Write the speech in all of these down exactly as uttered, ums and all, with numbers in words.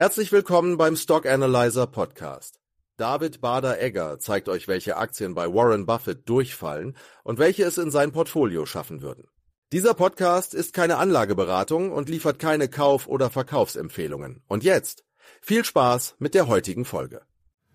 Herzlich willkommen beim Stock Analyzer Podcast. David Bader-Egger zeigt euch, welche Aktien bei Warren Buffett durchfallen und welche es in sein Portfolio schaffen würden. Dieser Podcast ist keine Anlageberatung und liefert keine Kauf- oder Verkaufsempfehlungen. Und jetzt viel Spaß mit der heutigen Folge.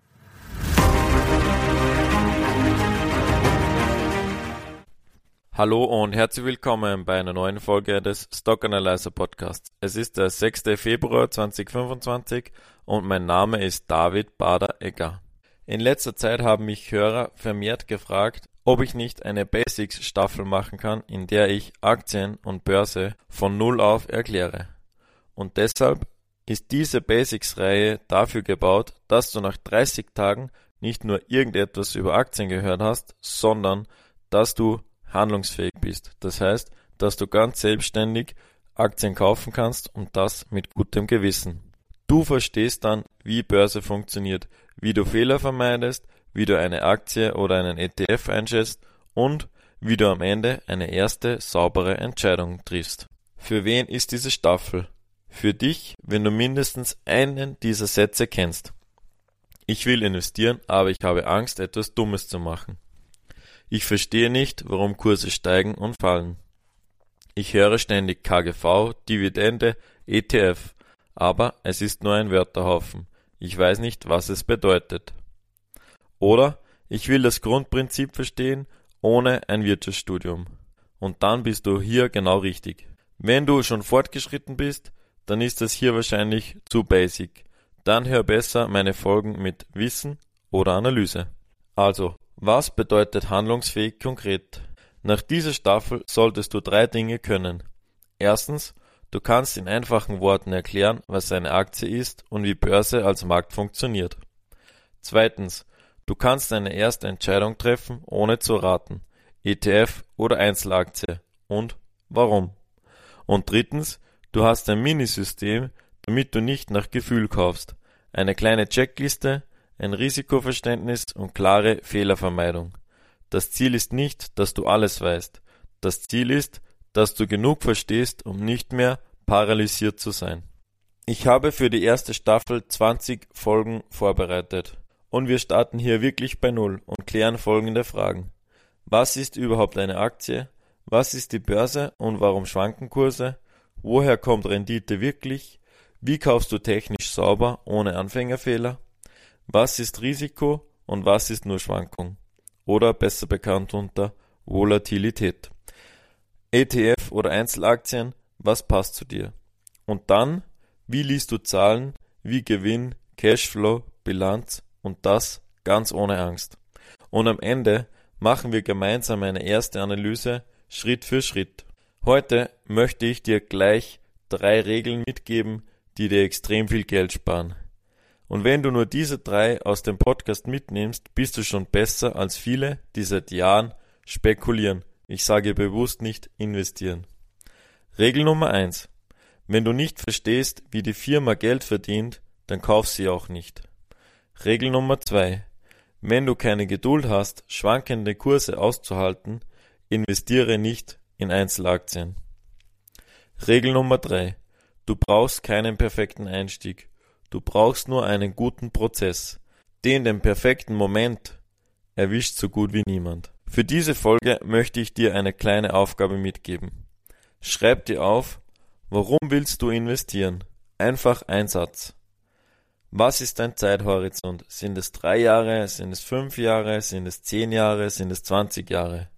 Hallo und herzlich willkommen bei einer neuen Folge des Stock Analyzer Podcasts. Es ist der sechster Februar zweitausendfünfundzwanzig und mein Name ist David Bader-Egger. In letzter Zeit haben mich Hörer vermehrt gefragt, ob ich nicht eine Basics-Staffel machen kann, in der ich Aktien und Börse von Null auf erkläre. Und deshalb ist diese Basics-Reihe dafür gebaut, dass du nach dreißig Tagen nicht nur irgendetwas über Aktien gehört hast, sondern dass du handlungsfähig bist. Das heißt, dass du ganz selbstständig Aktien kaufen kannst und das mit gutem Gewissen. Du verstehst dann, wie Börse funktioniert, wie du Fehler vermeidest, wie du eine Aktie oder einen E T F einschätzt und wie du am Ende eine erste saubere Entscheidung triffst. Für wen ist diese Staffel? Für dich, wenn du mindestens einen dieser Sätze kennst. Ich will investieren, aber ich habe Angst, etwas Dummes zu machen. Ich verstehe nicht, warum Kurse steigen und fallen. Ich höre ständig K G V, Dividende, E T F, aber es ist nur ein Wörterhaufen. Ich weiß nicht, was es bedeutet. Oder ich will das Grundprinzip verstehen, ohne ein Wirtschaftsstudium. Und dann bist du hier genau richtig. Wenn du schon fortgeschritten bist, dann ist das hier wahrscheinlich zu basic. Dann hör besser meine Folgen mit Wissen oder Analyse. Also, was bedeutet handlungsfähig konkret? Nach dieser Staffel solltest du drei Dinge können. Erstens, du kannst in einfachen Worten erklären, was eine Aktie ist und wie Börse als Markt funktioniert. Zweitens, du kannst eine erste Entscheidung treffen, ohne zu raten. E T F oder Einzelaktie und warum. Und drittens, du hast ein Minisystem, damit du nicht nach Gefühl kaufst. Eine kleine Checkliste, ein Risikoverständnis und klare Fehlervermeidung. Das Ziel ist nicht, dass du alles weißt. Das Ziel ist, dass du genug verstehst, um nicht mehr paralysiert zu sein. Ich habe für die erste Staffel zwanzig Folgen vorbereitet. Und wir starten hier wirklich bei Null und klären folgende Fragen. Was ist überhaupt eine Aktie? Was ist die Börse und warum schwanken Kurse? Woher kommt Rendite wirklich? Wie kaufst du technisch sauber, ohne Anfängerfehler? Was ist Risiko und was ist nur Schwankung? Oder besser bekannt unter Volatilität. E T F oder Einzelaktien, was passt zu dir? Und dann, wie liest du Zahlen wie Gewinn, Cashflow, Bilanz und das ganz ohne Angst. Und am Ende machen wir gemeinsam eine erste Analyse Schritt für Schritt. Heute möchte ich dir gleich drei Regeln mitgeben, die dir extrem viel Geld sparen. Und wenn du nur diese drei aus dem Podcast mitnimmst, bist du schon besser als viele, die seit Jahren spekulieren. Ich sage bewusst nicht investieren. Regel Nummer eins. Wenn du nicht verstehst, wie die Firma Geld verdient, dann kauf sie auch nicht. Regel Nummer zwei. Wenn du keine Geduld hast, schwankende Kurse auszuhalten, investiere nicht in Einzelaktien. Regel Nummer drei. Du brauchst keinen perfekten Einstieg. Du brauchst nur einen guten Prozess. Den den perfekten Moment erwischt so gut wie niemand. Für diese Folge möchte ich dir eine kleine Aufgabe mitgeben. Schreib dir auf, warum willst du investieren? Einfach ein Satz. Was ist dein Zeithorizont? Sind es drei Jahre? Sind es fünf Jahre? Sind es zehn Jahre? Sind es zwanzig Jahre?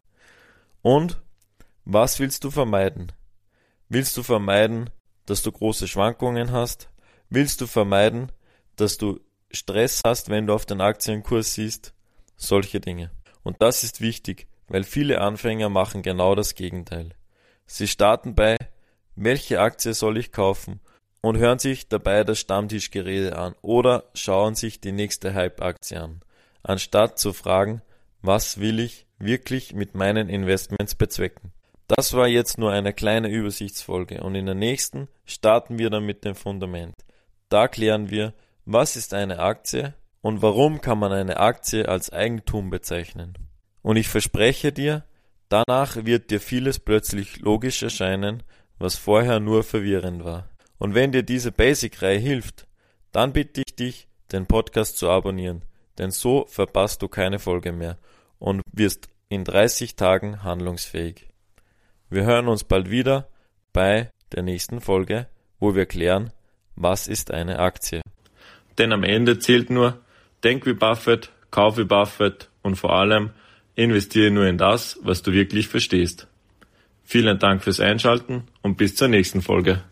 Und was willst du vermeiden? Willst du vermeiden, dass du große Schwankungen hast? Willst du vermeiden, dass du Stress hast, wenn du auf den Aktienkurs siehst? Solche Dinge. Und das ist wichtig, weil viele Anfänger machen genau das Gegenteil. Sie starten bei, welche Aktie soll ich kaufen? Und hören sich dabei das Stammtischgerede an oder schauen sich die nächste Hype-Aktie an, anstatt zu fragen, was will ich wirklich mit meinen Investments bezwecken. Das war jetzt nur eine kleine Übersichtsfolge und in der nächsten starten wir dann mit dem Fundament. Da klären wir, was ist eine Aktie und warum kann man eine Aktie als Eigentum bezeichnen. Und ich verspreche dir, danach wird dir vieles plötzlich logisch erscheinen, was vorher nur verwirrend war. Und wenn dir diese Basic-Reihe hilft, Dann bitte ich dich, den Podcast zu abonnieren, denn so verpasst du keine Folge mehr und wirst in dreißig Tagen handlungsfähig. Wir hören uns bald wieder bei der nächsten Folge, wo wir klären, was ist eine Aktie. Denn am Ende zählt nur, denk wie Buffett, kauf wie Buffett und vor allem investiere nur in das, was du wirklich verstehst. Vielen Dank fürs Einschalten und bis zur nächsten Folge.